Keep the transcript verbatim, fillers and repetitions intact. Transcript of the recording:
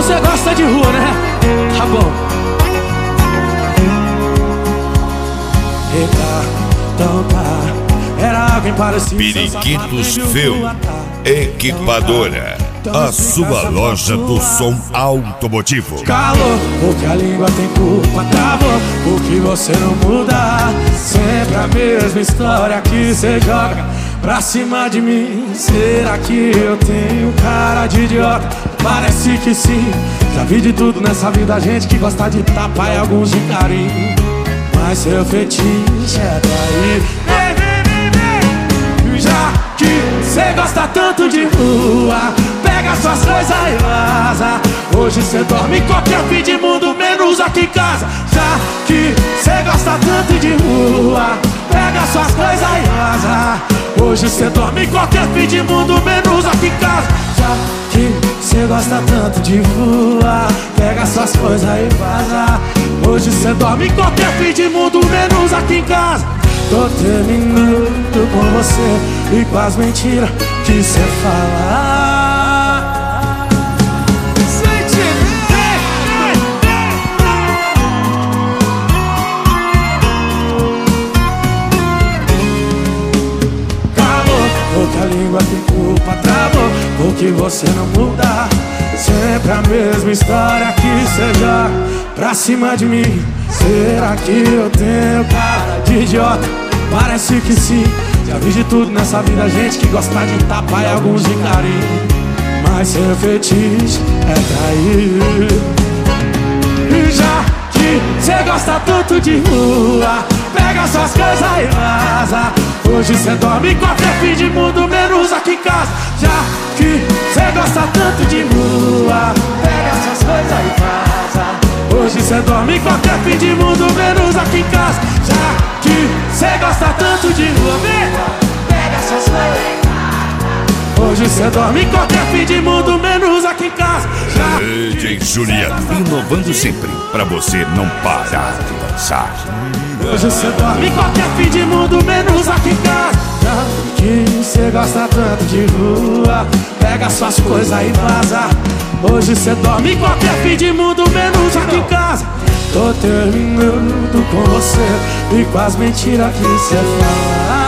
você gosta de rua, né? Tá bom. Eita, então tá. Era alguém parecido. Periquitos Film Equipadora, a sua loja do som automotivo. Calor, porque a língua tem culpa. Travou, porque você não muda. Sempre a mesma história que cê joga pra cima de mim. Será que eu tenho cara de idiota? Parece que sim. Já vi de tudo nessa vida, gente que gosta de tapa e alguns de carinho. Mas seu fetiche é trair. Vem, vem, vem, vem. Já que cê gosta tanto de rua, pega suas coisas e vaza. Hoje cê dorme em qualquer fim de mundo, menos aqui em casa. Já que cê gosta tanto de rua, pega suas coisas e vaza. Hoje cê dorme em qualquer fim de mundo, menos aqui em casa. Já que cê gosta tanto de rua, pega suas coisas e vaza. Hoje cê dorme em qualquer fim de mundo, menos aqui em casa. Tô terminando com você e com as mentiras que cê fala. Calou, porque a língua tem culpa. Travou, porque você não muda. Sempre a mesma história que cê joga pra cima de mim. Será que eu tenho cara de idiota? Parece que sim. Já vi de tudo nessa vida, gente que gosta de tapa e alguns de carinho. Mas seu fetiche é trair. E já que cê gosta tanto de rua, pega suas coisas e vaza. Hoje cê dorme em qualquer fim de mundo, menos aqui em casa. Já que cê gosta tanto de rua, pega suas coisas e vaza. Hoje cê dorme em qualquer fim de mundo, menos aqui em casa. Já que cê gosta tanto de rua, pega suas coisas e vaza. Hoje cê dorme em qualquer fim de mundo, menos aqui em casa. Já D J Juliano, inovando sempre pra você não parar de dançar. Hoje cê dorme em qualquer fim de mundo, menos aqui em casa. Já que cê gosta tanto de rua, pega suas coisas e vaza. Hoje cê dorme em qualquer fim de mundo, menos aqui em casa. Tô terminando com você e com as mentiras que cê fala.